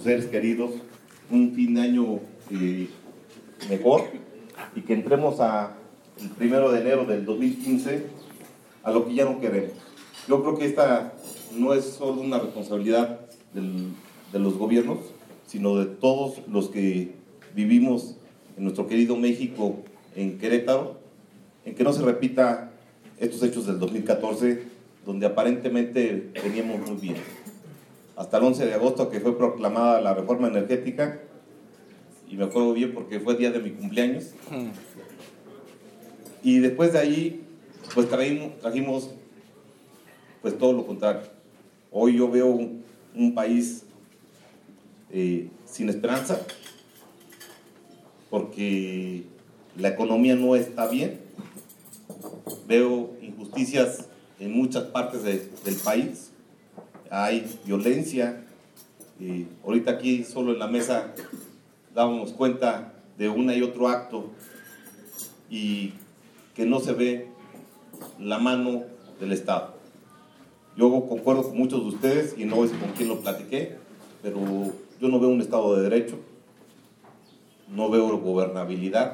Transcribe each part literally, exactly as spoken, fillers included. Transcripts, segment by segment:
sus seres queridos un fin de año eh, mejor y que entremos a el primero de enero del dos mil quince a lo que ya no queremos. Yo creo que esta no es solo una responsabilidad del, de los gobiernos, sino de todos los que vivimos en nuestro querido México, en Querétaro, en que no se repita estos hechos del dos mil catorce, donde aparentemente veníamos muy bien. Hasta el once de agosto, que fue proclamada la reforma energética, y me acuerdo bien porque fue día de mi cumpleaños, y después de ahí, pues trajimos, trajimos pues todo lo contrario. Hoy yo veo un, un país eh, sin esperanza, porque la economía no está bien. Veo injusticias en muchas partes de, del país, hay violencia. Eh, ahorita aquí solo en la mesa dábamos cuenta de una y otro acto y que no se ve la mano del Estado. Yo concuerdo con muchos de ustedes y no es con quien lo platiqué, pero yo no veo un Estado de Derecho, no veo gobernabilidad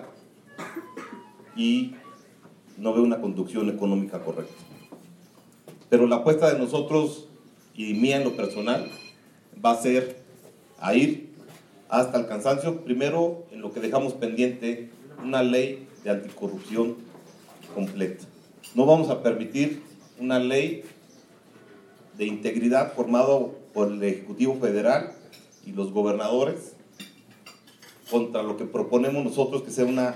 y no veo una conducción económica correcta. Pero la apuesta de nosotros y mía en lo personal va a ser a ir hasta el cansancio, primero en lo que dejamos pendiente, una ley de anticorrupción completa. No vamos a permitir una ley de integridad formado por el Ejecutivo Federal y los gobernadores contra lo que proponemos nosotros que sea una,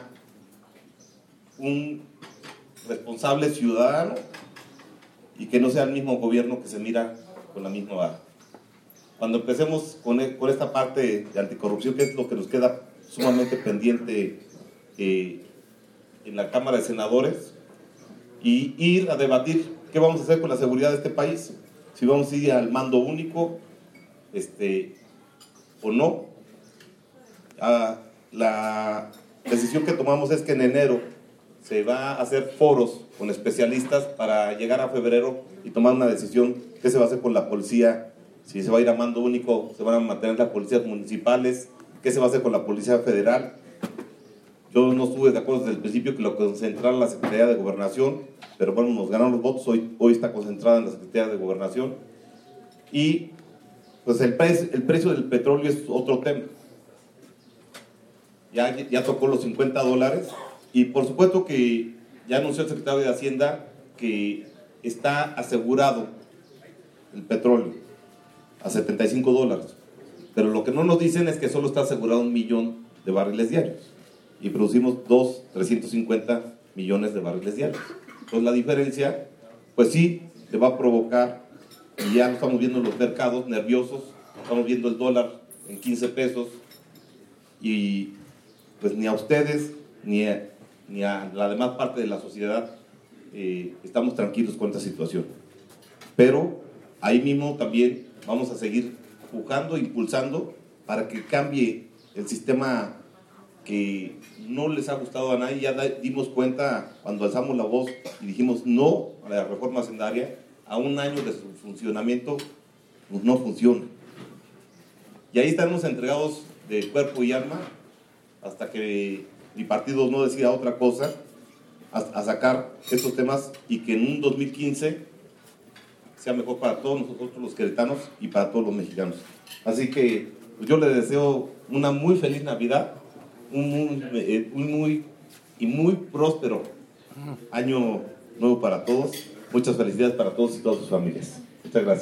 un responsable ciudadano y que no sea el mismo gobierno que se mira con la misma vara. Cuando empecemos con, con esta parte de anticorrupción, que es lo que nos queda sumamente pendiente eh, en la Cámara de Senadores, y ir a debatir qué vamos a hacer con la seguridad de este país, si vamos a ir al mando único este, o no. Ah, la decisión que tomamos es que en enero se va a hacer foros con especialistas para llegar a febrero y tomar una decisión qué se va a hacer con la policía, si se va a ir a mando único, se van a mantener las policías municipales, qué se va a hacer con la policía federal. Yo no estuve de acuerdo desde el principio que lo concentrara la Secretaría de Gobernación, pero bueno, nos ganaron los votos, hoy, hoy está concentrada en la Secretaría de Gobernación. Y pues el, pre el precio del petróleo es otro tema. Ya, ya tocó los cincuenta dólares y por supuesto que ya anunció el secretario de Hacienda que está asegurado el petróleo a setenta y cinco dólares, pero lo que no nos dicen es que solo está asegurado un millón de barriles diarios y producimos dos, trescientos cincuenta millones de barriles diarios. Entonces la diferencia, pues sí, te va a provocar, y ya lo estamos viendo en los mercados nerviosos, estamos viendo el dólar en quince pesos y pues ni a ustedes ni a, ni a la demás parte de la sociedad eh, estamos tranquilos con esta situación. Pero ahí mismo también vamos a seguir empujando, impulsando para que cambie el sistema que no les ha gustado a nadie. Ya dimos cuenta cuando alzamos la voz y dijimos no a la reforma hacendaria, a un año de su funcionamiento, pues no funciona. Y ahí estaremos entregados de cuerpo y alma hasta que mi partido no decida otra cosa, a, a sacar estos temas y que en un dos mil quince sea mejor para todos nosotros los queretanos y para todos los mexicanos. Así que pues, yo les deseo una muy feliz Navidad, un muy, eh, un muy y muy próspero año nuevo para todos. Muchas felicidades para todos y todas sus familias. Muchas gracias.